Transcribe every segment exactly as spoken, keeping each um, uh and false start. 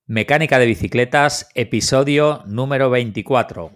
Mecánica de bicicletas, episodio número veinticuatro.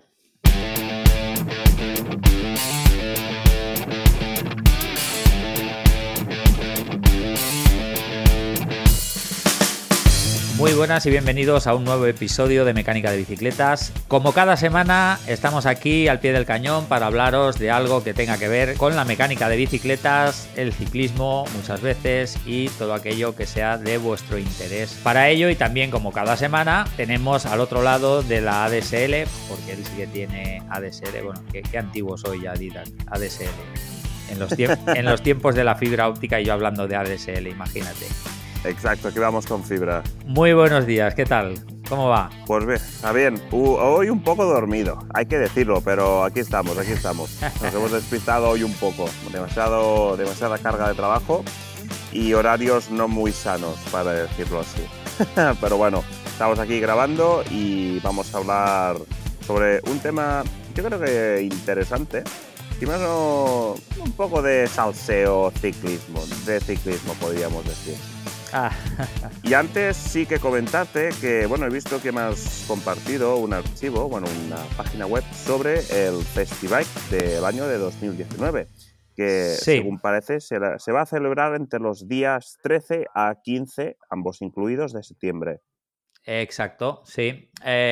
Muy buenas y bienvenidos a un nuevo episodio de Mecánica de Bicicletas. Como cada semana, estamos aquí al pie del cañón para hablaros de algo que tenga que ver con la mecánica de bicicletas, el ciclismo muchas veces y todo aquello que sea de vuestro interés. Para ello, y también como cada semana, tenemos al otro lado de la A D S L, porque él sí que tiene A D S L. Bueno, qué, qué antiguo soy ya, Didac, A D S L. En los, tiemp- en los tiempos de la fibra óptica y yo hablando de A D S L, imagínate. Exacto, aquí vamos con fibra. Muy buenos días, ¿qué tal? ¿Cómo va? Pues bien, está bien. Uh, hoy un poco dormido, hay que decirlo, pero aquí estamos, aquí estamos. Nos hemos despistado hoy un poco. Demasiado, demasiada carga de trabajo y horarios no muy sanos, para decirlo así. Pero bueno, estamos aquí grabando y vamos a hablar sobre un tema, yo creo que interesante. Primero, un poco de salseo ciclismo, de ciclismo podríamos decir. Ah. Y antes sí que comentarte que, bueno, he visto que me has compartido un archivo, bueno, una página web sobre el Festibike del año de dos mil diecinueve, que Sí. según parece se, la, se va a celebrar entre los días trece a quince, ambos incluidos, de septiembre. Exacto, sí.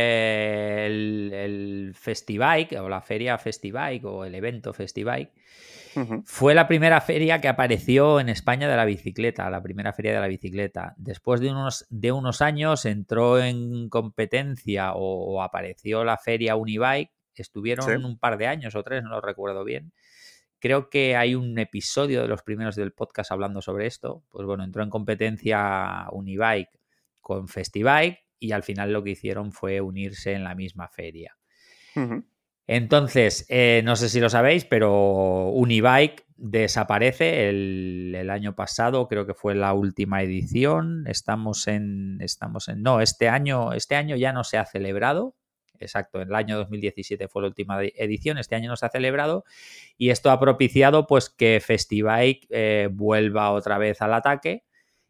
Eh, el, el Festibike, o la feria Festibike, o el evento Festibike, Uh-huh. fue la primera feria que apareció en España de la bicicleta, la primera feria de la bicicleta. Después de unos, de unos años entró en competencia o, o apareció la feria Unibike. Estuvieron Sí. un par de años o tres, no lo recuerdo bien. Creo que hay un episodio de los primeros del podcast hablando sobre esto. Pues bueno, entró en competencia Unibike con Festibike y al final lo que hicieron fue unirse en la misma feria. Uh-huh. Entonces, eh, no sé si lo sabéis, pero Unibike desaparece el, el año pasado, creo que fue la última edición. Estamos en, estamos en, no, este año, este año ya no se ha celebrado. Exacto, en el año dos mil diecisiete fue la última edición, este año no se ha celebrado y esto ha propiciado pues que Festibike eh, vuelva otra vez al ataque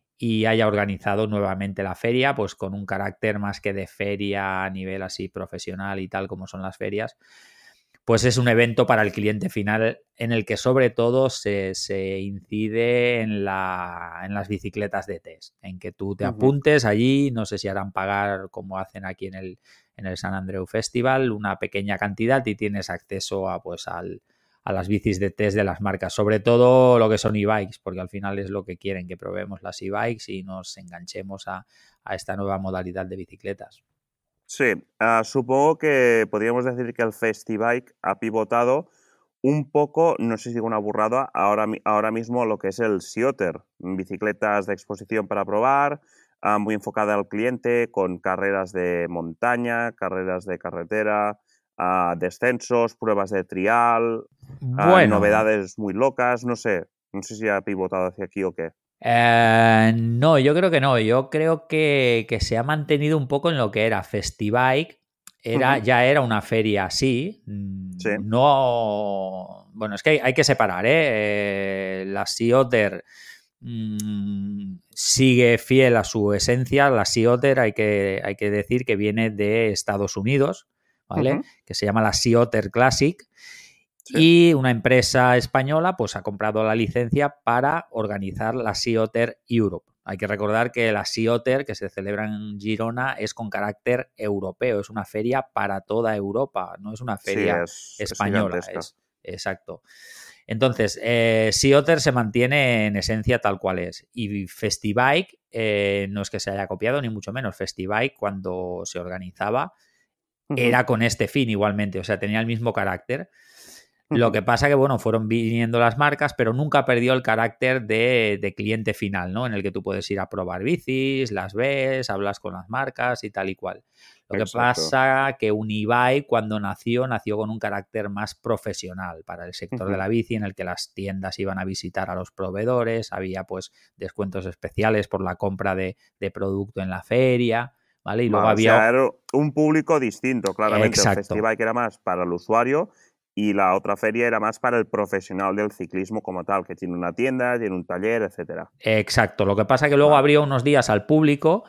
y haya organizado nuevamente la feria, pues con un carácter más que de feria a nivel así profesional y tal como son las ferias, pues es un evento para el cliente final en el que sobre todo se, se incide en, la, en las bicicletas de test, en que tú te apuntes allí, no sé si harán pagar como hacen aquí en el, en el San Andreu Festival, una pequeña cantidad y tienes acceso a, pues, al, a las bicis de test de las marcas, sobre todo lo que son e-bikes, porque al final es lo que quieren, que probemos las e-bikes y nos enganchemos a, a esta nueva modalidad de bicicletas. Sí, uh, supongo que podríamos decir que el Festibike ha pivotado un poco, no sé si una burrada, ahora, ahora mismo lo que es el Cioter, bicicletas de exposición para probar, uh, muy enfocada al cliente, con carreras de montaña, carreras de carretera, uh, descensos, pruebas de trial, uh, Bueno, novedades muy locas, no sé, no sé si ha pivotado hacia aquí o qué. Eh, no, yo creo que no. Yo creo que, que se ha mantenido un poco en lo que era Festibike. Era, Uh-huh. ya era una feria así. Sí. No. Bueno, es que hay, hay que separar, ¿eh? Eh, la Sea Otter mmm, sigue fiel a su esencia. La Sea Otter hay que, hay que decir que viene de Estados Unidos, ¿vale? Uh-huh. Que se llama la Sea Otter Classic. Sí. Y una empresa española pues ha comprado la licencia para organizar la Sea Otter Europe. Hay que recordar que la Sea Otter, que se celebra en Girona, es con carácter europeo, es una feria para toda Europa, no es una feria sí, es, española. es Es, exacto. Entonces, eh, Sea Otter se mantiene en esencia tal cual es. Y Festibike eh, no es que se haya copiado, ni mucho menos. Festibike, cuando se organizaba, uh-huh. era con este fin igualmente, o sea, tenía el mismo carácter. Lo Uh-huh. que pasa que, bueno, fueron viniendo las marcas, pero nunca perdió el carácter de, de cliente final, ¿no? En el que tú puedes ir a probar bicis, las ves, hablas con las marcas y tal y cual. Lo que Exacto. pasa que Unibike, cuando nació, nació con un carácter más profesional para el sector Uh-huh. de la bici, en el que las tiendas iban a visitar a los proveedores, había pues descuentos especiales por la compra de, de producto en la feria, ¿vale? Y luego vale, había... o sea, era un público distinto, claramente. Exacto. El Festibike era más para el usuario y la otra feria era más para el profesional del ciclismo como tal, que tiene una tienda, tiene un taller, etcétera. Exacto. Lo que pasa es que luego Vale. abrió unos días al público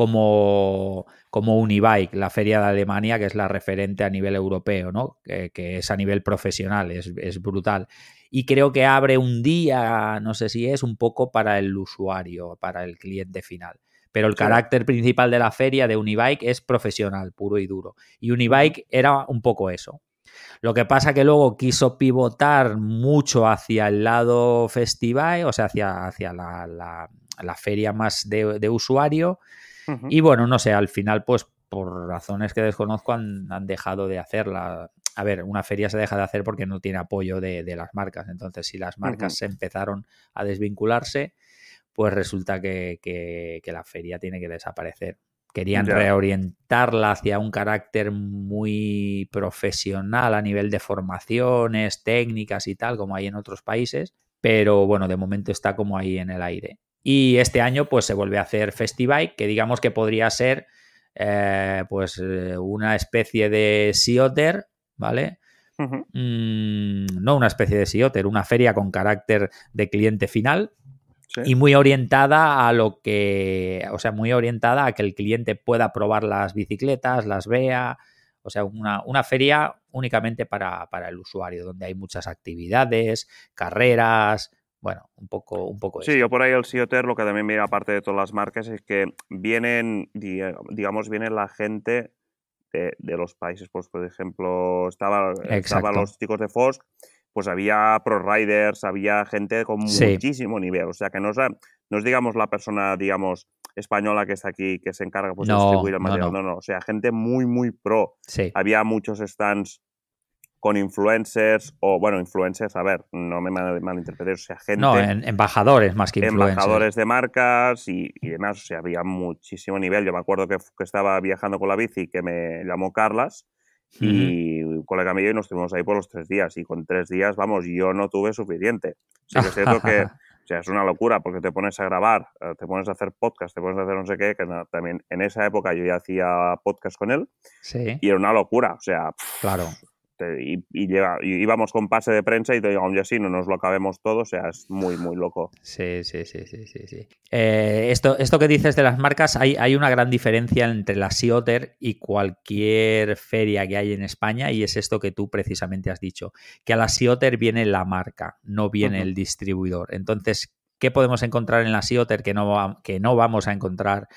como, como Unibike, la feria de Alemania, que es la referente a nivel europeo, ¿no? Que, que es a nivel profesional, es, es brutal. Y creo que abre un día, no sé si es, un poco para el usuario, para el cliente final. Pero el Sí. carácter principal de la feria de Unibike es profesional, puro y duro. Y Unibike uh-huh. era un poco eso. Lo que pasa que luego quiso pivotar mucho hacia el lado festival, o sea, hacia, hacia la, la, la feria más de, de usuario. Uh-huh. Y bueno, no sé, al final, pues por razones que desconozco, han, han dejado de hacerla. A ver, una feria se deja de hacer porque no tiene apoyo de, de las marcas. Entonces, si las marcas uh-huh. se empezaron a desvincularse, pues resulta que, que, que la feria tiene que desaparecer. Querían yeah. reorientarla hacia un carácter muy profesional a nivel de formaciones, técnicas y tal, como hay en otros países, pero bueno, de momento está como ahí en el aire. Y este año pues se vuelve a hacer Festibike, que digamos que podría ser eh, pues una especie de Sioter, ¿vale? Uh-huh. Mm, no una especie de Sioter, una feria con carácter de cliente final. Sí. Y muy orientada a lo que, o sea, muy orientada a que el cliente pueda probar las bicicletas, las vea, o sea, una, una feria únicamente para, para el usuario, donde hay muchas actividades, carreras, bueno, un poco, un poco sí, eso. Yo por ahí el Sioter, lo que también viene aparte de todas las marcas, es que vienen, digamos, viene la gente de, de los países, pues por ejemplo, estaba, estaban los chicos de Fosk, pues había pro riders, había gente con sí. muchísimo nivel, o sea que no es, no es digamos la persona digamos española que está aquí que se encarga pues, no, de distribuir el material, no no. no, no, o sea gente muy muy pro, sí. había muchos stands con influencers o bueno influencers, a ver, no me mal, malinterpretéis, o sea gente, no, en, embajadores más que influencers, embajadores de marcas y, y demás, o sea había muchísimo nivel. Yo me acuerdo que, que estaba viajando con la bici que me llamó Carlas. Y un colega mío y nos estuvimos ahí por los tres días y con tres días, vamos, yo no tuve suficiente. Sí que es cierto que o sea, es una locura porque te pones a grabar, te pones a hacer podcast, te pones a hacer no sé qué, que no, también en esa época yo ya hacía podcast con él sí. y era una locura, o sea, claro. Te, y, y, lleva, y íbamos con pase de prensa y te digo, aún así no nos lo acabemos todo, o sea, es muy, muy loco. Sí, sí, sí, sí, sí. sí. Eh, esto, esto que dices de las marcas, hay, hay una gran diferencia entre la Sioter y cualquier feria que hay en España, y es esto que tú precisamente has dicho, que a la Sioter viene la marca, no viene uh-huh. el distribuidor. Entonces, ¿qué podemos encontrar en la Sioter que no, que no vamos a encontrar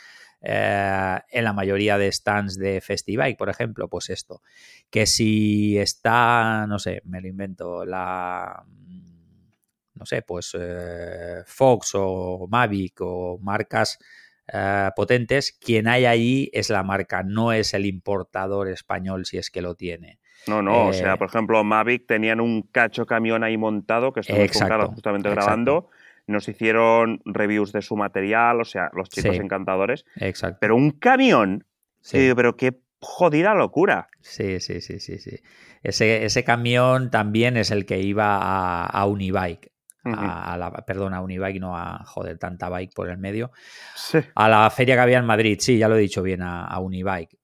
Eh, en la mayoría de stands de Festibike, por ejemplo? Pues esto, que si está, no sé, me lo invento, la, no sé, pues eh, Fox o Mavic o marcas eh, potentes, quien hay ahí es la marca, no es el importador español si es que lo tiene. No, no, eh, o sea, por ejemplo, Mavic tenían un cacho camión ahí montado que estuvimos con Carlos justamente exacto. grabando. Nos hicieron reviews de su material, o sea, los chicos sí, encantadores. Exacto. Pero un camión, sí. eh, pero qué jodida locura. Sí, sí, sí, sí, sí. Ese, ese camión también es el que iba a, a Unibike. Uh-huh. A, a la, perdón, a Unibike, no a, joder, tanta bike por el medio. Sí. A la feria que había en Madrid, sí, ya lo he dicho bien, a, a Unibike.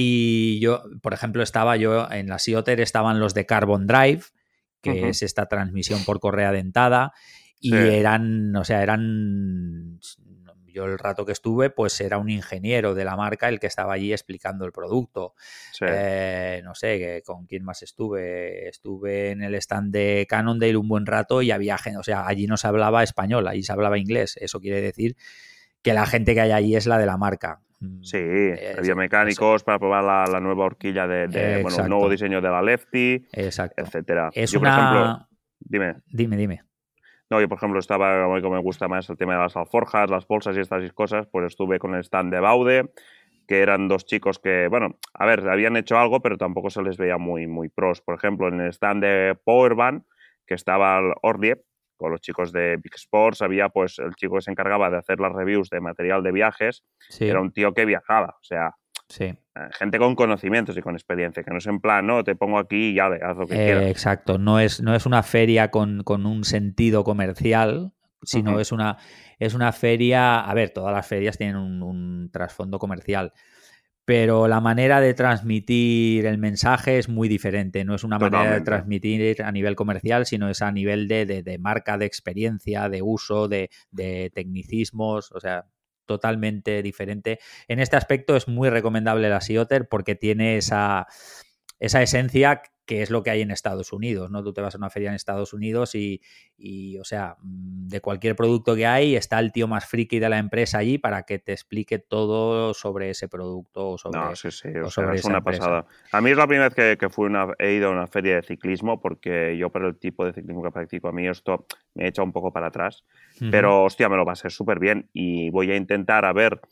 Y yo, por ejemplo, estaba yo en la Sioter, estaban los de Carbon Drive, que uh-huh. es esta transmisión por correa dentada. Y sí. eran, o sea, eran, yo el rato que estuve, pues era un ingeniero de la marca el que estaba allí explicando el producto. Sí. Eh, no sé, que, con quién más estuve. Estuve en el stand de Cannondale un buen rato y había gente, o sea, allí no se hablaba español, allí se hablaba inglés. Eso quiere decir que la gente que hay allí es la de la marca. Sí, eh, había mecánicos para probar la, la nueva horquilla de, de bueno, el nuevo diseño de la Lefty, exacto. etcétera. Es yo, una... por ejemplo, dime. Dime, dime. No, yo, por ejemplo, estaba, como me gusta más el tema de las alforjas, las bolsas y estas cosas, pues estuve con el stand de Baude, que eran dos chicos que, bueno, a ver, habían hecho algo, pero tampoco se les veía muy, muy pros. Por ejemplo, en el stand de Powerband, que estaba el Orlie, con los chicos de Big Sports, había pues el chico que se encargaba de hacer las reviews de material de viajes, sí. Era un tío que viajaba, o sea, sí. gente con conocimientos y con experiencia, que no es en plan, no, te pongo aquí y ya, haz lo que eh, quieras. Exacto, no es, no es una feria con, con un sentido comercial, sino uh-huh. es, una, es una feria, a ver, todas las ferias tienen un, un trasfondo comercial, pero la manera de transmitir el mensaje es muy diferente. No es una Totalmente. manera de transmitir a nivel comercial, sino es a nivel de, de, de marca, de experiencia, de uso, de, de tecnicismos, o sea, totalmente diferente. En este aspecto es muy recomendable la Sea Otter porque tiene esa, esa esencia que es lo que hay en Estados Unidos, ¿no? Tú te vas a una feria en Estados Unidos y, y, o sea, de cualquier producto que hay está el tío más friki de la empresa allí para que te explique todo sobre ese producto o sobre, no, sí, sí, o o sea, sobre es esa una empresa. pasada. A mí es la primera vez que, que fui una, he ido a una feria de ciclismo porque yo por el tipo de ciclismo que practico a mí esto me echa un poco para atrás. Uh-huh. Pero, hostia, me lo pasé súper bien y voy a intentar a ver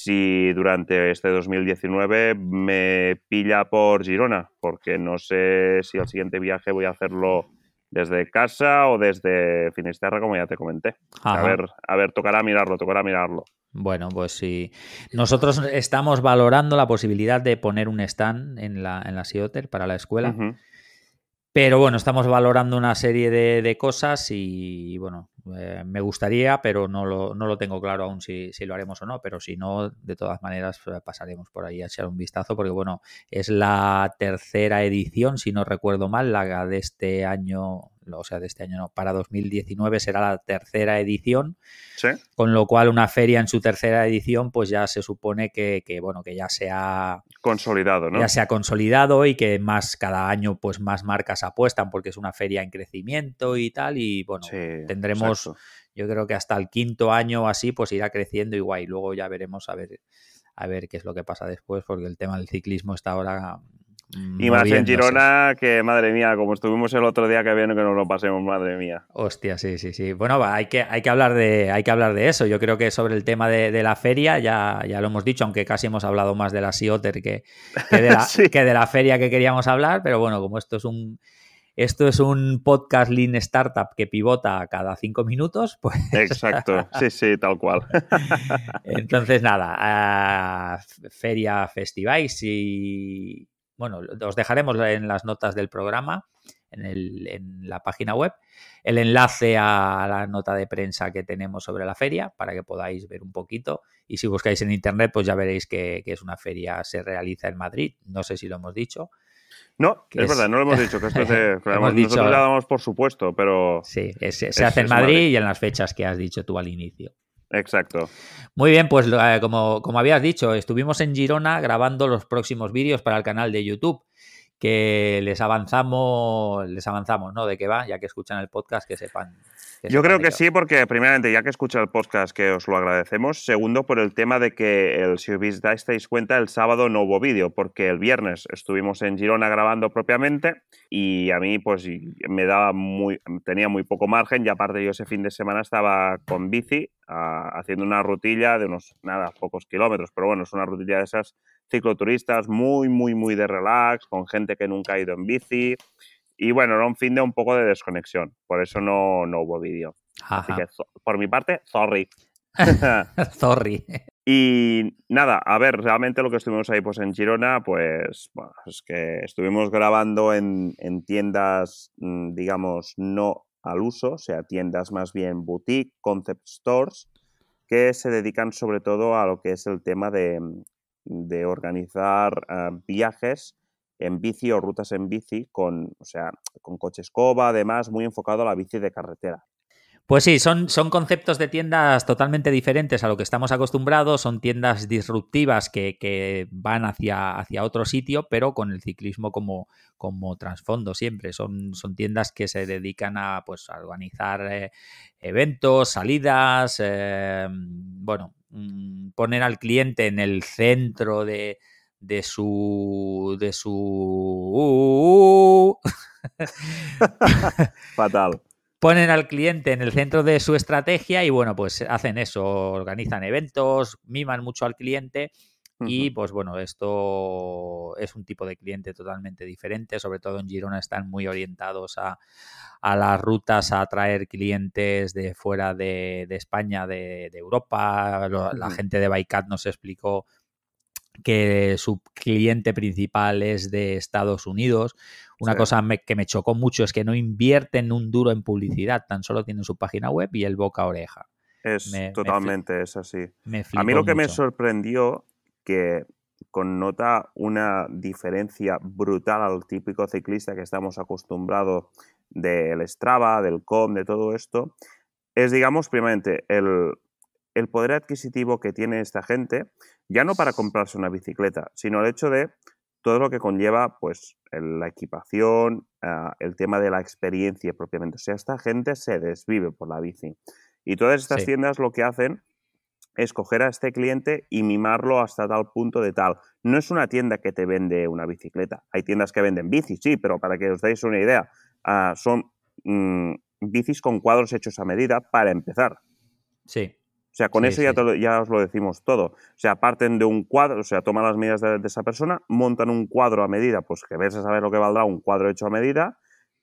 si durante este dos mil diecinueve me pilla por Girona, porque no sé si el siguiente viaje voy a hacerlo desde casa o desde Finisterre, como ya te comenté. Ajá. A ver, a ver, tocará mirarlo, tocará mirarlo. Bueno, pues sí. Nosotros estamos valorando la posibilidad de poner un stand en la, en la Sea Otter para la escuela. Uh-huh. Pero bueno, estamos valorando una serie de, de cosas y bueno, eh, me gustaría, pero no lo, no lo tengo claro aún si, si lo haremos o no. Pero si no, de todas maneras pasaremos por ahí a echar un vistazo porque bueno, es la tercera edición, si no recuerdo mal, la de este año, o sea, de este año no, para dos mil diecinueve será la tercera edición. ¿Sí? Con lo cual una feria en su tercera edición pues ya se supone que, que bueno que ya se ha consolidado, ¿no? Ya se ha consolidado y que más cada año pues más marcas apuestan porque es una feria en crecimiento y tal y bueno, sí, tendremos exacto. Yo creo que hasta el quinto año o así pues irá creciendo igual y luego ya veremos a ver a ver qué es lo que pasa después porque el tema del ciclismo está ahora y más en Girona, que madre mía, como estuvimos el otro día que viene que nos lo pasemos, madre mía. Hostia, sí, sí, sí. Bueno, hay que, hay que hablar de, hay que hablar de eso. Yo creo que sobre el tema de, de la feria ya, ya lo hemos dicho, aunque casi hemos hablado más de la Sea Otter que, que, de la, sí. que de la feria que queríamos hablar, pero bueno, como esto es un esto es un podcast Lean Startup que pivota cada cinco minutos, pues... Exacto, sí, sí, tal cual. Entonces, nada, uh, feria Festivais y... Bueno, os dejaremos en las notas del programa, en, el, en la página web, el enlace a la nota de prensa que tenemos sobre la feria para que podáis ver un poquito. Y si buscáis en internet, pues ya veréis que, que es una feria, se realiza en Madrid. No sé si lo hemos dicho. No, es, es verdad, no lo hemos dicho. Que esto es de, hemos nosotros dicho, ya damos por supuesto, pero... Sí, es, se es, hace en Madrid, Madrid y en las fechas que has dicho tú al inicio. Exacto. Muy bien, pues eh, como, como habías dicho, estuvimos en Girona grabando los próximos vídeos para el canal de YouTube, que les avanzamos, les avanzamos, ¿no? De qué va, ya que escuchan el podcast, que sepan. Que Yo sepan creo que sí, porque primeramente, ya que escucha el podcast, que os lo agradecemos. Segundo, por el tema de que, el, si os dais cuenta, el sábado no hubo vídeo, porque el viernes estuvimos en Girona grabando propiamente y a mí pues me daba muy, tenía muy poco margen y aparte yo ese fin de semana estaba con bici uh, haciendo una rutilla de unos, nada, pocos kilómetros, pero bueno, es una rutilla de esas cicloturistas muy, muy, muy de relax, con gente que nunca ha ido en bici. Y bueno, era un fin de un poco de desconexión, por eso no, no hubo vídeo. Así que, por mi parte, sorry. Sorry. Y nada, a ver, realmente lo que estuvimos ahí pues en Girona, pues bueno, es que estuvimos grabando en, en tiendas, digamos, no al uso, o sea, tiendas más bien boutique, concept stores, que se dedican sobre todo a lo que es el tema de, de organizar uh, viajes en bici o rutas en bici con, o sea, con coche escoba, además, muy enfocado a la bici de carretera. Pues sí, son, son conceptos de tiendas totalmente diferentes a lo que estamos acostumbrados, son tiendas disruptivas que, que van hacia, hacia otro sitio, pero con el ciclismo como, como trasfondo siempre. Son, son tiendas que se dedican a, pues, a organizar eh, eventos, salidas, eh, bueno, poner al cliente en el centro de, de su... de su... Fatal. Ponen al cliente en el centro de su estrategia y, bueno, pues hacen eso, organizan eventos, miman mucho al cliente y, pues bueno, esto es un tipo de cliente totalmente diferente. Sobre todo en Girona están muy orientados a, a las rutas, a atraer clientes de fuera de, de España, de, de Europa. Lo, la gente de Bikeat nos explicó que su cliente principal es de Estados Unidos. Una sí. cosa me, que me chocó mucho es que no invierten un duro en publicidad, tan solo tienen su página web y el boca a oreja. Es me, totalmente me es así. Me a mí lo que mucho. me sorprendió que connota una diferencia brutal al típico ciclista que estamos acostumbrados del Strava, del C O M, de todo esto, es, digamos, primeramente, el, el poder adquisitivo que tiene esta gente, ya no para comprarse una bicicleta, sino el hecho de todo lo que conlleva, pues, el, la equipación, uh, el tema de la experiencia propiamente. O sea, esta gente se desvive por la bici. Y todas estas sí. tiendas lo que hacen es coger a este cliente y mimarlo hasta tal punto de tal. No es una tienda que te vende una bicicleta. Hay tiendas que venden bicis, sí, pero para que os deis una idea, uh, son mmm, bicis con cuadros hechos a medida para empezar. Sí. O sea, con sí, eso sí. ya, te lo, ya os lo decimos todo. O sea, parten de un cuadro, o sea, toman las medidas de, de esa persona, montan un cuadro a medida, pues que ves a saber lo que valdrá un cuadro hecho a medida,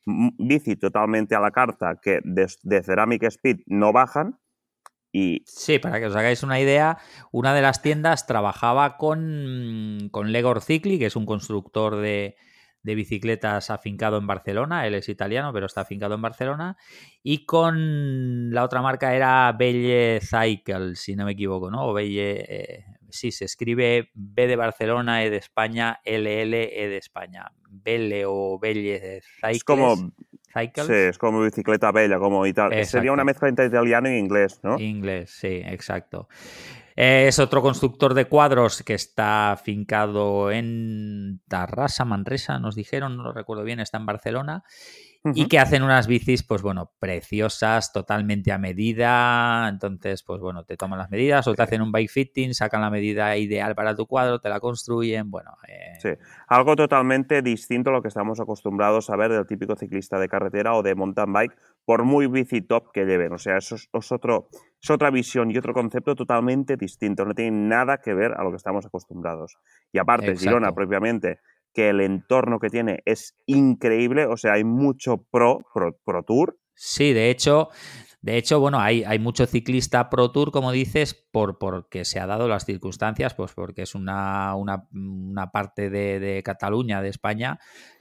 bici totalmente a la carta, que de, de Ceramic Speed no bajan. Y... Sí, para que os hagáis una idea, una de las tiendas trabajaba con, con Legor Cicli, que es un constructor de, de bicicletas afincado en Barcelona. Él es italiano, pero está afincado en Barcelona. Y con la otra marca era Belle Cycle, si no me equivoco, ¿no? O Belle, eh, sí, se escribe B de Barcelona, E de España, L L, E de España. Belle o Belle Cycles. Es como... Cycles. Sí, es como bicicleta bella, como y tal. Exacto. Sería una mezcla entre italiano e inglés, ¿no? Inglés, sí, exacto. Eh, es otro constructor de cuadros que está afincado en Tarrasa, Manresa, nos dijeron, no lo recuerdo bien, está en Barcelona. Uh-huh. Y que hacen unas bicis, pues bueno, preciosas, totalmente a medida. Entonces, pues bueno, te toman las medidas o te hacen un bike fitting, sacan la medida ideal para tu cuadro, te la construyen, bueno. Eh... Sí, algo totalmente distinto a lo que estamos acostumbrados a ver del típico ciclista de carretera o de mountain bike, por muy bici top que lleven. O sea, eso es, es, otro, es otra visión y otro concepto totalmente distinto. No tiene nada que ver a lo que estamos acostumbrados. Y aparte, Exacto. Girona propiamente, que el entorno que tiene es increíble, o sea, hay mucho pro, pro, pro tour. Sí, de hecho, de hecho, bueno, hay, hay mucho ciclista pro tour, como dices, por porque se ha dado las circunstancias, pues porque es una, una, una parte de, de Cataluña, de España,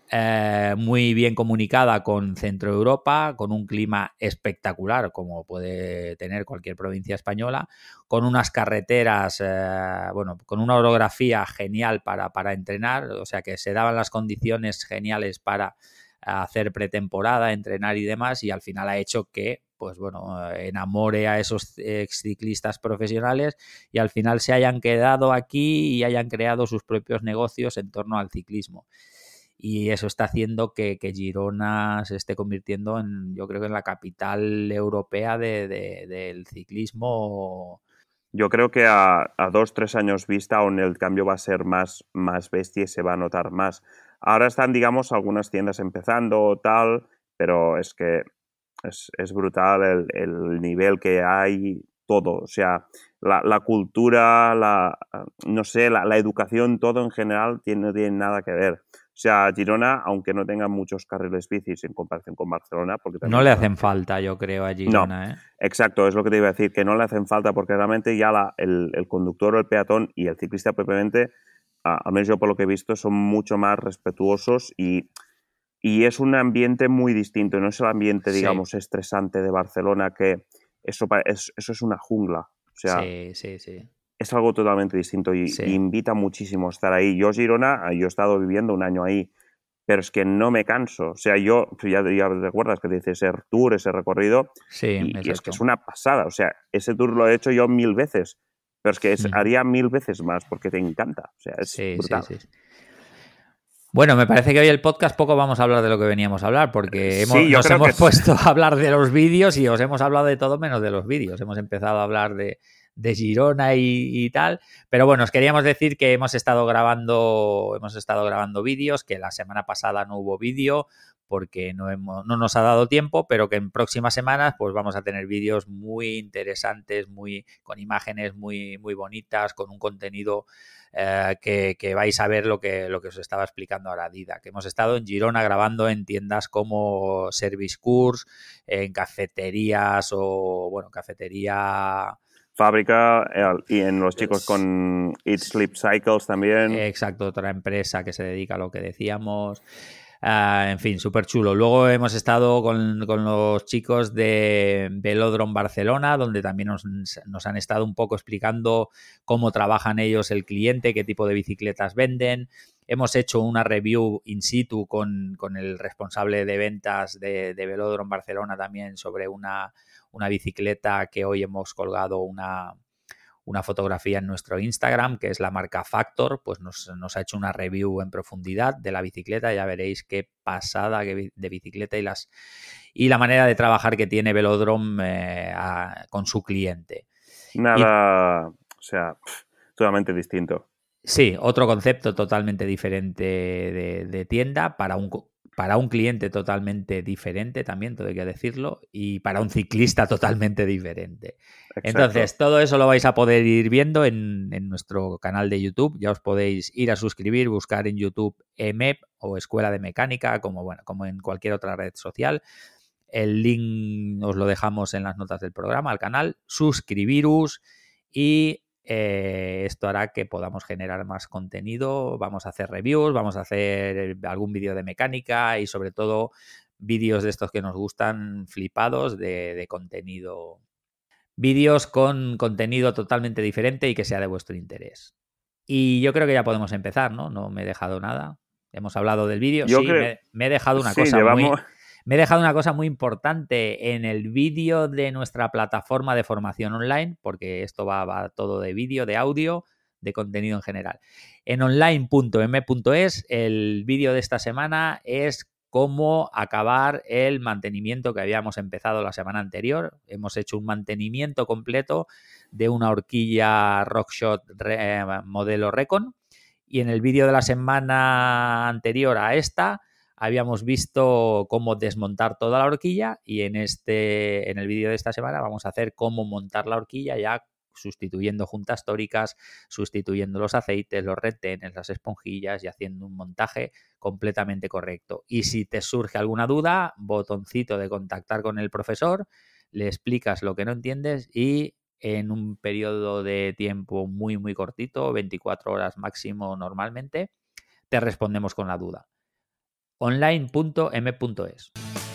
eh, muy bien comunicada con Centro Europa, con un clima espectacular, como puede tener cualquier provincia española, con unas carreteras, eh, bueno, con una orografía genial para, para entrenar, o sea que se daban las condiciones geniales para hacer pretemporada, entrenar y demás, y al final ha hecho que, pues bueno, enamore a esos ciclistas profesionales y al final se hayan quedado aquí y hayan creado sus propios negocios en torno al ciclismo. Y eso está haciendo que, que Girona se esté convirtiendo en, yo creo que en la capital europea de, de, del ciclismo. Yo creo que a, a dos, tres años vista aún el cambio va a ser más, más bestia y se va a notar más. Ahora están, digamos, algunas tiendas empezando tal, pero es que es, es brutal el, el nivel que hay, todo. O sea, la, la cultura, la, no sé, la, la educación, todo en general tiene, no tiene nada que ver. O sea, Girona, aunque no tenga muchos carriles bicis en comparación con Barcelona... porque también no le hacen falta, yo creo, a Girona. No, ¿eh? Exacto, es lo que te iba a decir, que no le hacen falta porque realmente ya la, el, el conductor o el peatón y el ciclista propiamente, a, al menos yo por lo que he visto, son mucho más respetuosos y, y es un ambiente muy distinto. No es el ambiente, digamos, sí. estresante de Barcelona, que eso es, eso es una jungla. O sea, sí, sí, sí. Es algo totalmente distinto y, sí. y invita muchísimo a estar ahí. Yo, Girona, yo he estado viviendo un año ahí, pero es que no me canso. O sea, yo, ya, ya recuerdas que dices ese tour, ese recorrido, sí, y, y es que es una pasada. O sea, ese tour lo he hecho yo mil veces, pero es que es, mm. haría mil veces más porque te encanta. O sea, es sí, brutal. Sí, sí. Bueno, me parece que hoy el podcast poco vamos a hablar de lo que veníamos a hablar, porque hemos, sí, yo nos creo hemos que puesto a hablar de los vídeos y os hemos hablado de todo menos de los vídeos. Hemos empezado a hablar de, de Girona y, y tal, pero bueno, os queríamos decir que hemos estado grabando, hemos estado grabando vídeos, que la semana pasada no hubo vídeo porque no, hemos, no nos ha dado tiempo, pero que en próximas semanas pues vamos a tener vídeos muy interesantes, muy con imágenes muy, muy bonitas, con un contenido eh, que, que vais a ver lo que, lo que os estaba explicando ahora Dida, que hemos estado en Girona grabando en tiendas como Service Course, en cafeterías o, bueno, cafetería... Fábrica y en los chicos con Eat Sleep Cycles también. Exacto, otra empresa que se dedica a lo que decíamos. Uh, en fin, súper chulo. Luego hemos estado con, con los chicos de Velódromo Barcelona, donde también nos, nos han estado un poco explicando cómo trabajan ellos el cliente, qué tipo de bicicletas venden. Hemos hecho una review in situ con, con el responsable de ventas de, de Velódromo Barcelona también sobre una, una bicicleta que hoy hemos colgado una... una fotografía en nuestro Instagram, que es la marca Factor, pues nos, nos ha hecho una review en profundidad de la bicicleta. Ya veréis qué pasada de bicicleta y, las, y la manera de trabajar que tiene Velódromo eh, a, con su cliente. Nada, y, o sea, pff, totalmente distinto. Sí, otro concepto totalmente diferente de, de tienda para un, para un cliente totalmente diferente también, todo hay que decirlo, y para un ciclista totalmente diferente. Exacto. Entonces, todo eso lo vais a poder ir viendo en, en nuestro canal de YouTube. Ya os podéis ir a suscribir, buscar en YouTube E M E P o Escuela de Mecánica, como, bueno, como en cualquier otra red social. El link os lo dejamos en las notas del programa, al canal. Suscribiros y... Eh, esto hará que podamos generar más contenido, vamos a hacer reviews, vamos a hacer algún vídeo de mecánica y sobre todo vídeos de estos que nos gustan flipados de, de contenido, vídeos con contenido totalmente diferente y que sea de vuestro interés. Y yo creo que ya podemos empezar, ¿no? No me he dejado nada. Hemos hablado del vídeo, sí, creo... me, me he dejado una sí, cosa llevamos... muy... Me he dejado una cosa muy importante en el vídeo de nuestra plataforma de formación online, porque esto va, va todo de vídeo, de audio, de contenido en general. En online punto eme punto es, el vídeo de esta semana es cómo acabar el mantenimiento que habíamos empezado la semana anterior. Hemos hecho un mantenimiento completo de una horquilla RockShot eh, modelo Recon, y en el vídeo de la semana anterior a esta habíamos visto cómo desmontar toda la horquilla, y en este en el vídeo de esta semana vamos a hacer cómo montar la horquilla ya sustituyendo juntas tóricas, sustituyendo los aceites, los retenes, las esponjillas y haciendo un montaje completamente correcto. Y si te surge alguna duda, botoncito de contactar con el profesor, le explicas lo que no entiendes y en un periodo de tiempo muy muy cortito, veinticuatro horas máximo normalmente, te respondemos con la duda. online punto eme punto es.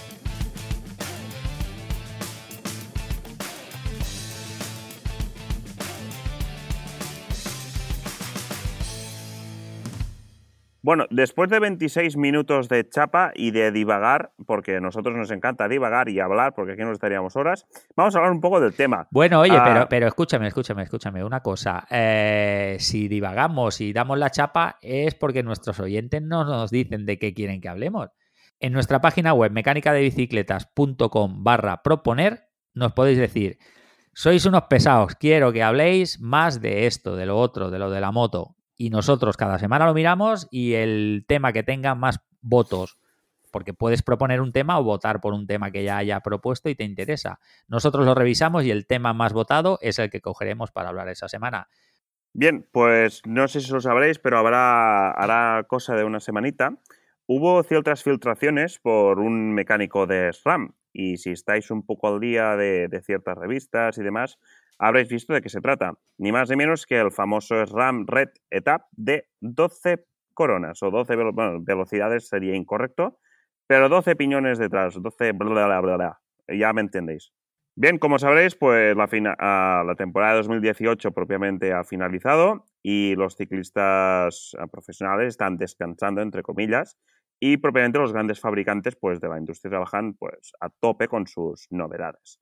Bueno, después de veintiséis minutos de chapa y de divagar, porque a nosotros nos encanta divagar y hablar, porque aquí nos estaríamos horas, vamos a hablar un poco del tema. Bueno, oye, uh, pero, pero escúchame, escúchame, escúchame una cosa. Eh, si divagamos y damos la chapa es porque nuestros oyentes no nos dicen de qué quieren que hablemos. En nuestra página web mecánicadebicicletas.com barra proponer nos podéis decir: sois unos pesados, quiero que habléis más de esto, de lo otro, de lo de la moto. Y nosotros cada semana lo miramos y el tema que tenga más votos, porque puedes proponer un tema o votar por un tema que ya haya propuesto y te interesa. Nosotros lo revisamos y el tema más votado es el que cogeremos para hablar esa semana. Bien, pues no sé si lo sabréis, pero habrá, hará cosa de una semanita. Hubo ciertas filtraciones por un mecánico de SRAM, y si estáis un poco al día de, de ciertas revistas y demás, habréis visto de qué se trata. Ni más ni menos que el famoso SRAM Red Etape de doce coronas, o doce velo bueno, velocidades sería incorrecto, pero doce piñones detrás, doce bla bla bla bla, ya me entendéis. Bien, como sabréis, pues la, fina, uh, la temporada de dos mil dieciocho propiamente ha finalizado y los ciclistas uh, profesionales están descansando, entre comillas, y propiamente los grandes fabricantes pues, de la industria trabajan pues, a tope con sus novedades.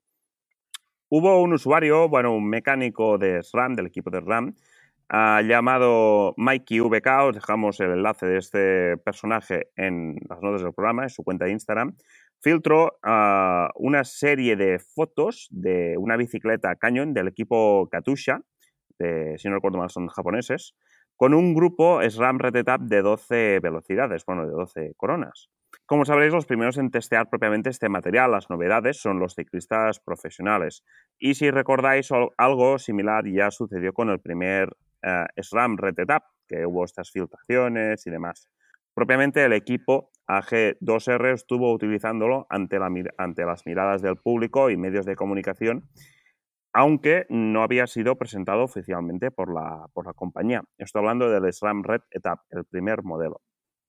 Hubo un usuario, bueno, un mecánico de SRAM, del equipo de SRAM, uh, llamado Mikey V K, os dejamos el enlace de este personaje en las notas del programa, en su cuenta de Instagram. Filtró uh, una serie de fotos de una bicicleta Canyon del equipo Katusha, de, si no recuerdo mal son japoneses, con un grupo SRAM Red Etape de doce velocidades, bueno, de doce coronas. Como sabréis, los primeros en testear propiamente este material, las novedades, son los ciclistas profesionales. Y si recordáis, algo similar ya sucedió con el primer uh, SRAM Red Etape, que hubo estas filtraciones y demás. Propiamente el equipo A G dos R estuvo utilizándolo ante, la, ante las miradas del público y medios de comunicación, aunque no había sido presentado oficialmente por la, por la compañía. Estoy hablando del SRAM Red Etape, el primer modelo.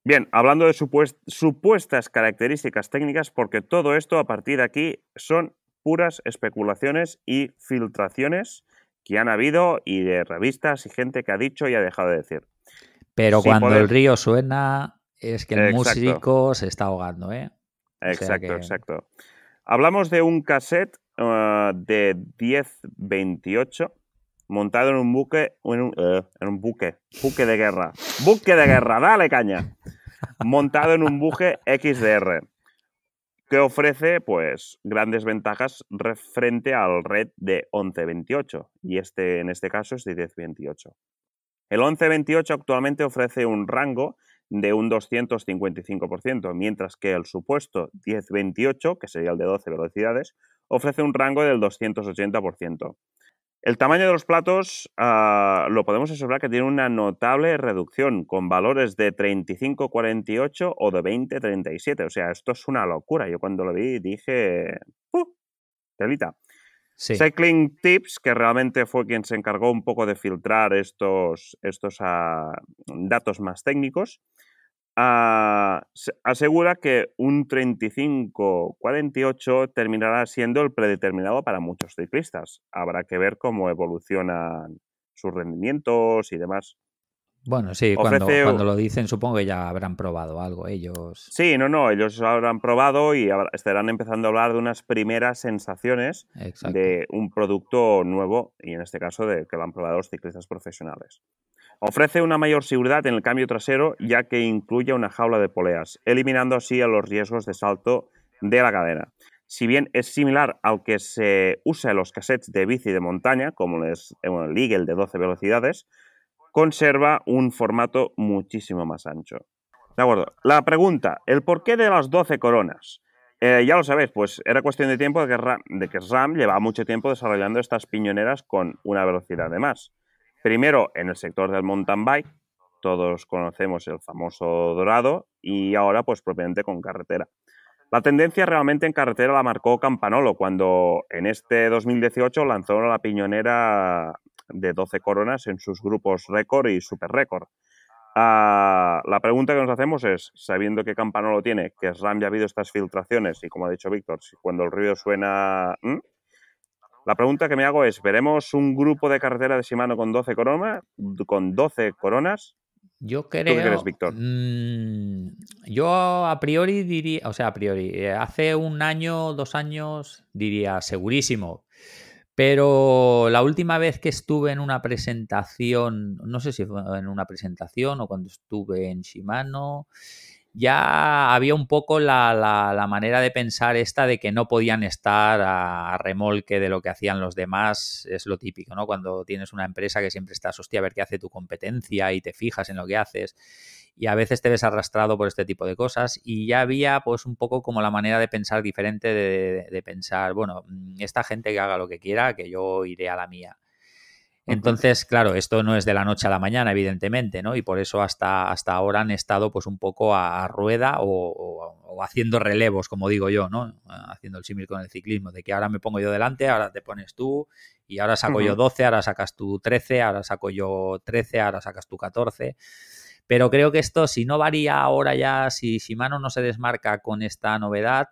Bien, hablando de supuest supuestas características técnicas, porque todo esto a partir de aquí son puras especulaciones y filtraciones que han habido y de revistas y gente que ha dicho y ha dejado de decir. Pero Si cuando el podemos... río suena es que el Exacto, músico se está ahogando, ¿eh? O sea exacto, que... exacto. Hablamos de un cassette uh, de diez veintiocho montado en un buque, en un, uh, en un buque, buque de guerra, buque de guerra, dale caña, montado en un buque X D R, que ofrece pues grandes ventajas frente al R E D de once veintiocho y este en este caso es de diez veintiocho. El once veintiocho actualmente ofrece un rango de un doscientos cincuenta y cinco por ciento, mientras que el supuesto diez veintiocho, que sería el de doce velocidades, ofrece un rango del doscientos ochenta por ciento. El tamaño de los platos uh, lo podemos observar que tiene una notable reducción, con valores de treinta y cinco cuarenta y ocho o de veinte treinta y siete. O sea, esto es una locura. Yo cuando lo vi dije, ¡uh! Telita. Sí. Cycling Tips, que realmente fue quien se encargó un poco de filtrar estos, estos uh, datos más técnicos, uh, asegura que un treinta y cinco cuarenta y ocho terminará siendo el predeterminado para muchos ciclistas. Habrá que ver cómo evolucionan sus rendimientos y demás. Bueno, sí, cuando, Ofrece... cuando lo dicen supongo que ya habrán probado algo ellos. Sí, no, no, ellos habrán probado y estarán empezando a hablar de unas primeras sensaciones Exacto. de un producto nuevo, y en este caso de que lo han probado los ciclistas profesionales. Ofrece una mayor seguridad en el cambio trasero, ya que incluye una jaula de poleas, eliminando así a los riesgos de salto de la cadena. Si bien es similar al que se usa en los cassettes de bici de montaña, como es el Eagle de doce velocidades, conserva un formato muchísimo más ancho. De acuerdo. La pregunta, el porqué de las doce coronas. Eh, ya lo sabéis, pues era cuestión de tiempo de que, RAM, de que SRAM llevaba mucho tiempo desarrollando estas piñoneras con una velocidad de más. Primero en el sector del mountain bike, todos conocemos el famoso dorado, y ahora pues propiamente con carretera. La tendencia realmente en carretera la marcó Campanolo cuando en este dos mil dieciocho lanzó la piñonera de doce coronas en sus grupos récord y super récord. Uh, la pregunta que nos hacemos es, sabiendo que Campanolo tiene, que SRAM ya ha habido estas filtraciones y como ha dicho Víctor, si cuando el ruido suena... ¿Mm? La pregunta que me hago es, ¿veremos un grupo de carretera de Shimano con doce coronas? Con doce coronas? Yo ¿Tú qué crees, creo, Víctor? mmm, yo a priori diría, o sea, a priori, eh, hace un año, dos años, diría segurísimo. Pero la última vez que estuve en una presentación, no sé si fue en una presentación o cuando estuve en Shimano, ya había un poco la, la, la manera de pensar esta de que no podían estar a, a remolque de lo que hacían los demás. Es lo típico, ¿no? Cuando tienes una empresa que siempre estás, hostia, a ver qué hace tu competencia y te fijas en lo que haces. Y a veces te ves arrastrado por este tipo de cosas y ya había pues un poco como la manera de pensar diferente de, de, de pensar, bueno, esta gente que haga lo que quiera, que yo iré a la mía. Entonces, claro, esto no es de la noche a la mañana, evidentemente, ¿no? Y por eso hasta, hasta ahora han estado pues un poco a, a rueda o, o, o haciendo relevos, como digo yo, ¿no? Haciendo el símil con el ciclismo, de que ahora me pongo yo delante, ahora te pones tú, y ahora saco yo doce, ahora sacas tú trece, ahora saco yo trece, ahora sacas tú catorce. Pero creo que esto, si no varía ahora ya, si Shimano no se desmarca con esta novedad,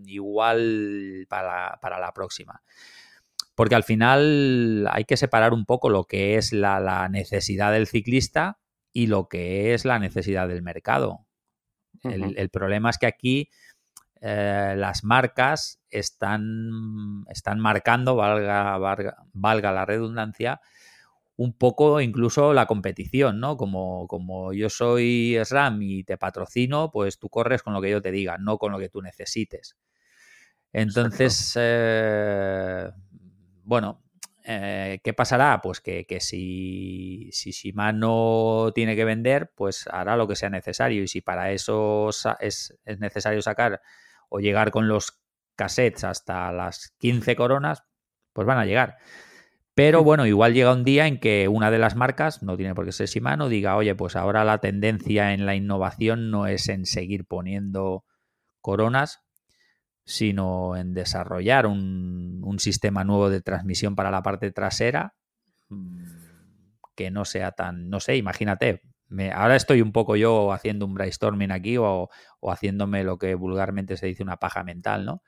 igual para, para la próxima. Porque al final hay que separar un poco lo que es la, la necesidad del ciclista y lo que es la necesidad del mercado. Uh-huh. El, el problema es que aquí eh, las marcas están, están marcando, valga, valga, valga la redundancia, un poco incluso la competición, ¿no? Como, como yo soy SRAM y te patrocino, pues tú corres con lo que yo te diga, no con lo que tú necesites. Entonces, eh, bueno, eh, ¿qué pasará? Pues que, que si, si Shimano tiene que vender, pues hará lo que sea necesario. Y si para eso es, es necesario sacar o llegar con los cassettes hasta las quince coronas, pues van a llegar. Pero bueno, igual llega un día en que una de las marcas, no tiene por qué ser Shimano, diga, oye, pues ahora la tendencia en la innovación no es en seguir poniendo coronas, sino en desarrollar un, un sistema nuevo de transmisión para la parte trasera que no sea tan, no sé, imagínate, me, ahora estoy un poco yo haciendo un brainstorming aquí o, o haciéndome lo que vulgarmente se dice una paja mental, ¿no?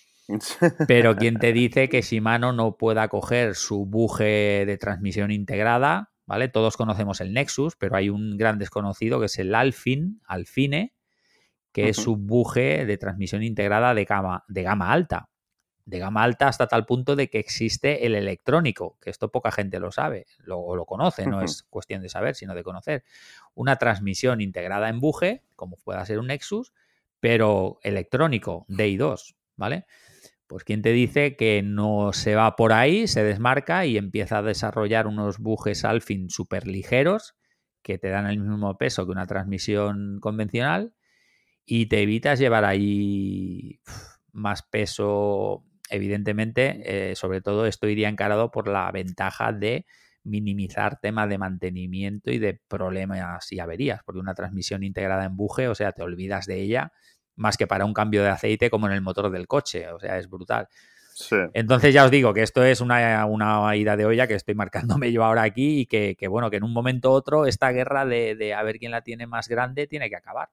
Pero ¿quién te dice que Shimano no pueda coger su buje de transmisión integrada? ¿Vale? Todos conocemos el Nexus, pero hay un gran desconocido que es el Alfin, Alfine, que es su buje de transmisión integrada de gama, de gama alta. De gama alta hasta tal punto de que existe el electrónico, que esto poca gente lo sabe, lo, lo conoce, no es cuestión de saber, sino de conocer. Una transmisión integrada en buje, como pueda ser un Nexus, pero electrónico, D I dos, ¿vale? Pues quién te dice que no se va por ahí, se desmarca y empieza a desarrollar unos bujes Alfin súper ligeros que te dan el mismo peso que una transmisión convencional y te evitas llevar ahí más peso. Evidentemente, eh, sobre todo esto iría encarado por la ventaja de minimizar temas de mantenimiento y de problemas y averías, porque una transmisión integrada en buje, o sea, te olvidas de ella más que para un cambio de aceite como en el motor del coche, o sea, es brutal. Sí. Entonces ya os digo que esto es una, una ida de olla que estoy marcándome yo ahora aquí y que, que bueno, que en un momento u otro esta guerra de, de a ver quién la tiene más grande tiene que acabar.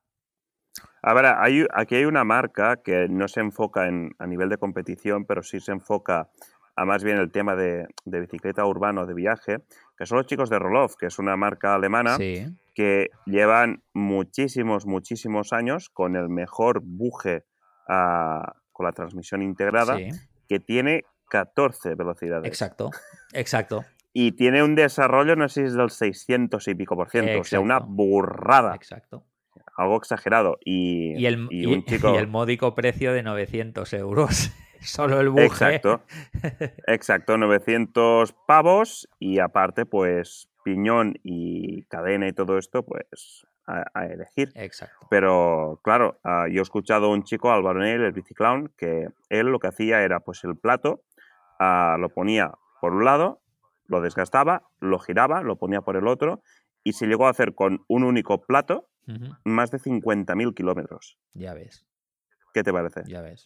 A ver, hay, aquí hay una marca que no se enfoca en, a nivel de competición, pero sí se enfoca a más bien el tema de, de bicicleta urbano de viaje, que son los chicos de Rohloff, que es una marca alemana Sí. que llevan muchísimos, muchísimos años con el mejor buje uh, con la transmisión integrada, Sí. que tiene catorce velocidades. Exacto, exacto. Y tiene un desarrollo, no sé si es del seiscientos y pico por ciento, Exacto. O sea, una burrada. Exacto. Algo exagerado. Y, y, el, y un y, chico... y el módico precio de novecientos euros. Solo el buje. Exacto. Exacto, novecientos pavos y aparte, pues, piñón y cadena y todo esto, pues, a, a elegir. Exacto. Pero, claro, uh, yo he escuchado a un chico, Álvaro Nel, el biciclown, que él lo que hacía era, pues, el plato, uh, lo ponía por un lado, lo desgastaba, lo giraba, lo ponía por el otro y se llegó a hacer con un único plato uh-huh. más de cincuenta mil kilómetros. Ya ves. ¿Qué te parece? Ya ves.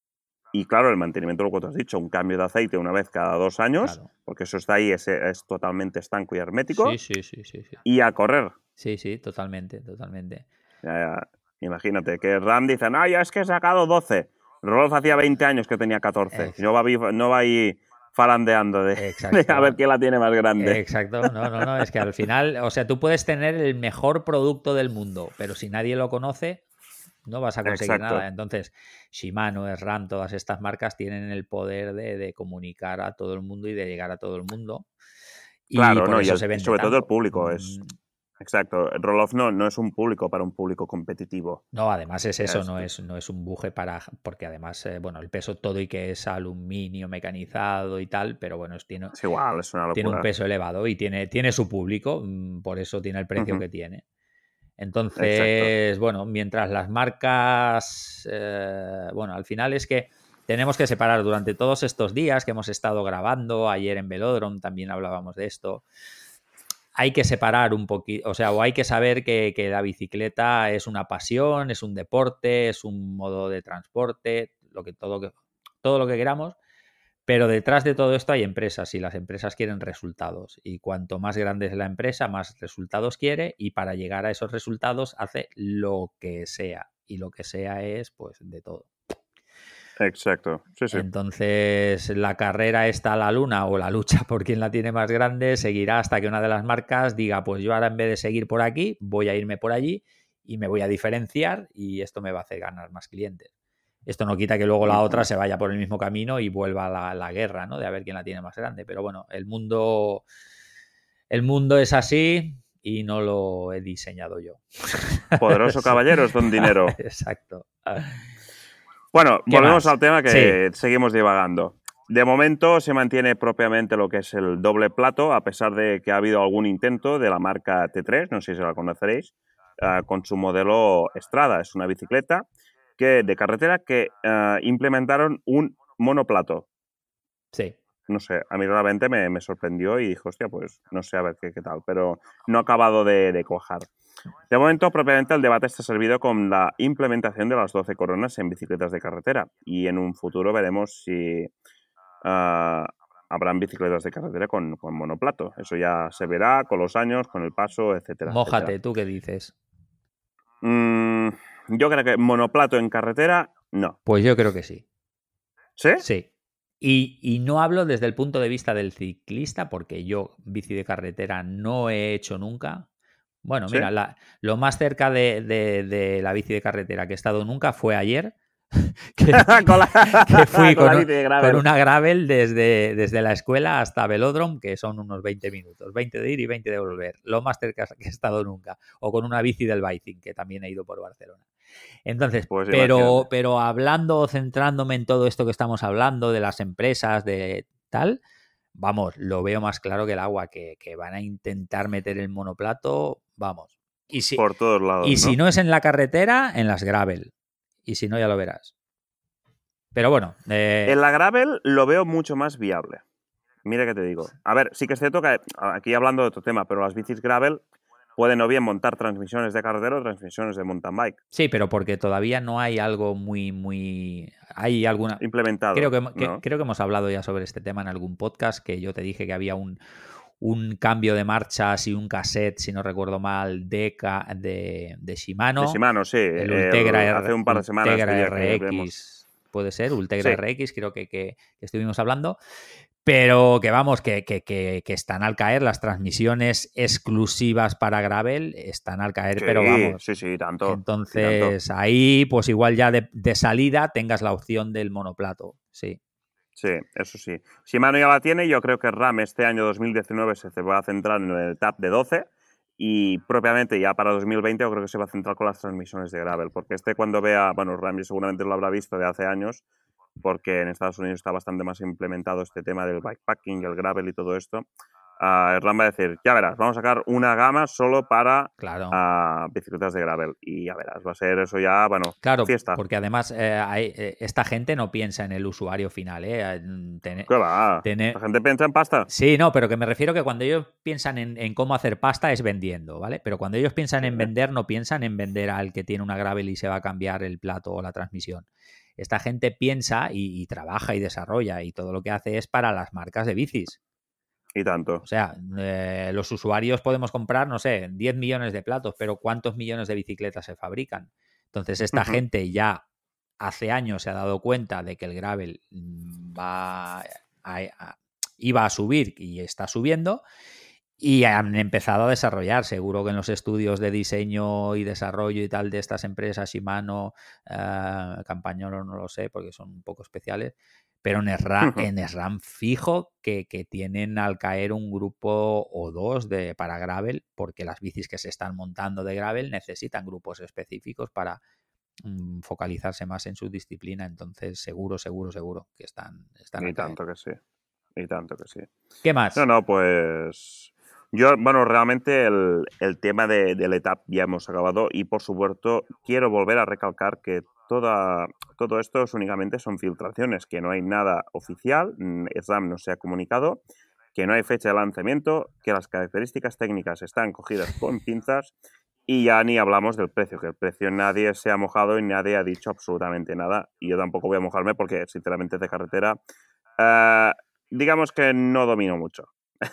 Y claro, el mantenimiento, lo que te has dicho, un cambio de aceite una vez cada dos años, claro. porque eso está ahí, es, es totalmente estanco y hermético. Sí, sí, sí, sí, sí. Y a correr. Sí, sí, totalmente, totalmente. Ya, ya, imagínate, que Ram dice, no, yo es que he sacado doce. Rolf hacía veinte años que tenía catorce. Exacto. No va, no va ahí falandeando de, de a ver quién la tiene más grande. Exacto, no, no, no, es que al final, o sea, tú puedes tener el mejor producto del mundo, pero si nadie lo conoce, no vas a conseguir Exacto. nada. Entonces, Shimano, SRAM, todas estas marcas tienen el poder de, de comunicar a todo el mundo y de llegar a todo el mundo. Y claro, por no, eso y el, se vende sobre tanto. todo el público es... Exacto, Rohloff no, no es un público para un público competitivo. No, además es eso, es, no es, no es un buje para... Porque además, eh, bueno, el peso todo y que es aluminio mecanizado y tal, pero bueno, es, tiene, es igual, es una locura. Tiene un peso elevado y tiene, tiene su público, por eso tiene el precio uh-huh. que tiene. Entonces, Exacto. bueno, mientras las marcas... Eh, bueno, al final es que tenemos que separar durante todos estos días que hemos estado grabando, ayer en Velodrome también hablábamos de esto, hay que separar un poquito, o sea, o hay que saber que, que la bicicleta es una pasión, es un deporte, es un modo de transporte, lo que, todo, que, todo lo que queramos, pero detrás de todo esto hay empresas y las empresas quieren resultados y cuanto más grande es la empresa, más resultados quiere y para llegar a esos resultados hace lo que sea y lo que sea es pues de todo. Exacto, sí, sí. Entonces la carrera está a la luna o la lucha por quien la tiene más grande seguirá hasta que una de las marcas diga pues yo ahora en vez de seguir por aquí voy a irme por allí y me voy a diferenciar y esto me va a hacer ganar más clientes. Esto no quita que luego la otra se vaya por el mismo camino y vuelva a la, la guerra, ¿no? De a ver quién la tiene más grande. Pero bueno, el mundo, el mundo es así y no lo he diseñado yo. Poderoso caballero es don dinero. Exacto. Bueno, volvemos más? al tema que sí. seguimos divagando. De momento se mantiene propiamente lo que es el doble plato, a pesar de que ha habido algún intento de la marca T tres, no sé si la conoceréis, uh, con su modelo Strada. Es una bicicleta que, de carretera que uh, implementaron un monoplato. Sí. No sé, a mí realmente me, me sorprendió y dije, hostia, pues no sé a ver qué, qué tal, pero no ha acabado de, de cuajar. De momento, propiamente, el debate está servido con la implementación de las doce coronas en bicicletas de carretera y en un futuro veremos si uh, habrán bicicletas de carretera con, con monoplato. Eso ya se verá con los años, con el paso, etcétera. Mójate, etcétera. ¿tú qué dices? Mm, yo creo que monoplato en carretera, no. Pues yo creo que sí. ¿Sí? Sí. Y, y no hablo desde el punto de vista del ciclista, porque yo bici de carretera no he hecho nunca. Bueno, ¿Sí? mira, la, lo más cerca de, de, de la bici de carretera que he estado nunca fue ayer, que, con la, que fui con, con, la bici de gravel. con una gravel desde, desde la escuela hasta Velódromo, que son unos veinte minutos, veinte de ir y veinte de volver, lo más cerca que he estado nunca, o con una bici del Bicing, que también he ido por Barcelona. Entonces, Pues pero, pero hablando, centrándome en todo esto que estamos hablando, de las empresas, de tal, vamos, lo veo más claro que el agua, que, que van a intentar meter el monoplato, vamos. Y si, por todos lados, y si ¿no? no es en la carretera, en las gravel. Y si no, ya lo verás. Pero bueno. Eh... En la gravel lo veo mucho más viable. Mira que te digo. A ver, sí que es cierto que aquí hablando de otro tema, pero las bicis gravel pueden o bien montar transmisiones de carretera o transmisiones de mountain bike. Sí, pero porque todavía no hay algo muy, muy... Hay alguna... Implementado. Creo que, que, ¿no? creo que hemos hablado ya sobre este tema en algún podcast, que yo te dije que había un, un cambio de marchas y un cassette, si no recuerdo mal, de, de, de Shimano. De Shimano, sí. El Ultegra, el, hace un par de semanas. Ultegra R X, vemos... puede ser, Ultegra sí. R X, creo que, que, que estuvimos hablando. Pero que vamos, que, que, que, que están al caer, las transmisiones exclusivas para gravel están al caer, sí, pero vamos. Sí, sí, tanto. Entonces, sí, tanto. ahí, pues igual ya de, de salida tengas la opción del monoplato, sí. Sí, eso sí. Shimano ya la tiene, yo creo que RAM este año dos mil diecinueve se va a centrar en el T A P de doce y propiamente ya para dos mil veinte yo creo que se va a centrar con las transmisiones de gravel, porque este cuando vea, bueno, RAM seguramente lo habrá visto de hace años, porque en Estados Unidos está bastante más implementado este tema del bikepacking, el gravel y todo esto. Uh, RAM va a decir, ya verás, vamos a sacar una gama solo para claro. uh, bicicletas de gravel. Y ya verás, va a ser eso ya, bueno, claro, fiesta. Porque además eh, hay, eh, esta gente no piensa en el usuario final. ¿eh? Ten, ¿Qué va? ten, ¿La gente piensa en pasta? Sí, no, pero que me refiero que cuando ellos piensan en, en cómo hacer pasta es vendiendo, ¿vale? Pero cuando ellos piensan sí. en vender, no piensan en vender al que tiene una gravel y se va a cambiar el plato o la transmisión. Esta gente piensa y, y trabaja y desarrolla y todo lo que hace es para las marcas de bicis. Y tanto. O sea, eh, los usuarios podemos comprar, no sé, diez millones de platos, pero ¿cuántos millones de bicicletas se fabrican? Entonces esta uh-huh. gente ya hace años se ha dado cuenta de que el gravel va a, a, iba a subir y está subiendo y han empezado a desarrollar. Seguro que en los estudios de diseño y desarrollo y tal de estas empresas, Shimano, eh, Campagnolo, no lo sé porque son un poco especiales, pero en SRAM, en SRAM fijo que, que tienen al caer un grupo o dos de, para gravel, porque las bicis que se están montando de gravel necesitan grupos específicos para mm, focalizarse más en su disciplina. Entonces seguro, seguro, seguro que están, están y tanto que sí, y tanto que sí. ¿Qué más? No, no, pues yo, bueno, realmente el, el tema de, del E T A P ya hemos acabado y por supuesto quiero volver a recalcar que Toda, todo esto es únicamente son filtraciones, que no hay nada oficial, SRAM no se ha comunicado, que no hay fecha de lanzamiento, que las características técnicas están cogidas con pinzas y ya ni hablamos del precio, que el precio nadie se ha mojado y nadie ha dicho absolutamente nada y yo tampoco voy a mojarme porque sinceramente de carretera uh, digamos que no domino mucho.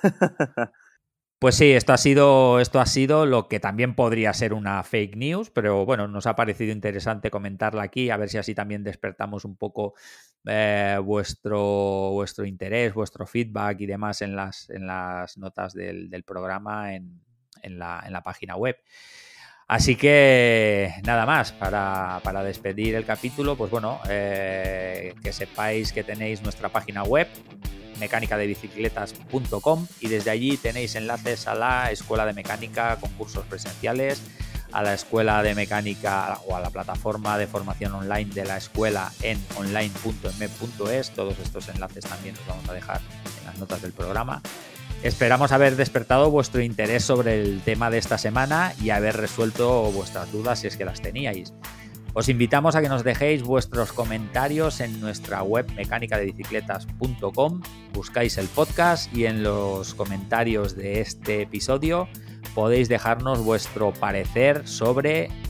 Pues sí, esto ha sido esto ha sido lo que también podría ser una fake news, pero bueno, nos ha parecido interesante comentarla aquí, a ver si así también despertamos un poco eh, vuestro, vuestro interés, vuestro feedback y demás en las, en las notas del, del programa en, en, la, en la página web. Así que nada más, para, para despedir el capítulo, pues bueno, eh, que sepáis que tenéis nuestra página web, mecánica de bicicletas punto com, y desde allí tenéis enlaces a la escuela de mecánica con cursos presenciales, a la escuela de mecánica o a la plataforma de formación online de la escuela en online punto m punto es. Todos estos enlaces también los vamos a dejar en las notas del programa. Esperamos haber despertado vuestro interés sobre el tema de esta semana y haber resuelto vuestras dudas si es que las teníais. Os invitamos a que nos dejéis vuestros comentarios en nuestra web mecánica de bicicletas punto com, buscáis el podcast y en los comentarios de este episodio podéis dejarnos vuestro parecer sobre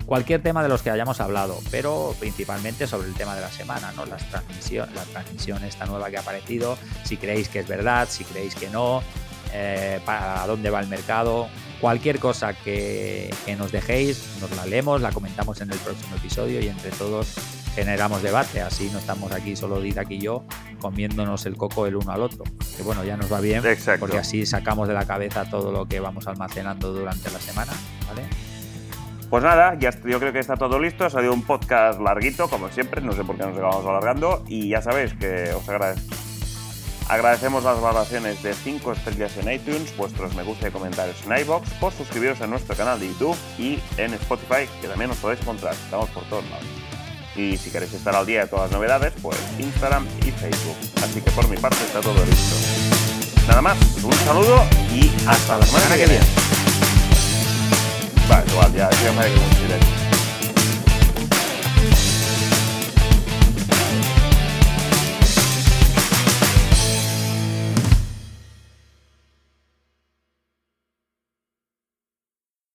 cualquier tema de los que hayamos hablado, pero principalmente sobre el tema de la semana, ¿no? Las transmisión, la transmisión esta nueva que ha aparecido, si creéis que es verdad, si creéis que no, eh, para dónde va el mercado, cualquier cosa que, que nos dejéis, nos la leemos, la comentamos en el próximo episodio y entre todos generamos debate, así no estamos aquí solo Didac y yo comiéndonos el coco el uno al otro, que bueno, ya nos va bien. Exacto. Porque así sacamos de la cabeza todo lo que vamos almacenando durante la semana, ¿vale? Pues nada, ya yo creo que está todo listo, ha salido un podcast larguito, como siempre, no sé por qué nos acabamos alargando, y ya sabéis que os agradezco. Agradecemos las valoraciones de cinco estrellas en iTunes, vuestros me gusta y comentarios en iVoox, por suscribiros a nuestro canal de YouTube y en Spotify, que también os podéis encontrar, estamos por todos lados. Y si queréis estar al día de todas las novedades, pues Instagram y Facebook. Así que por mi parte está todo listo. Nada más, un saludo y hasta la semana que viene. Vale, igual, ya, ya me hay que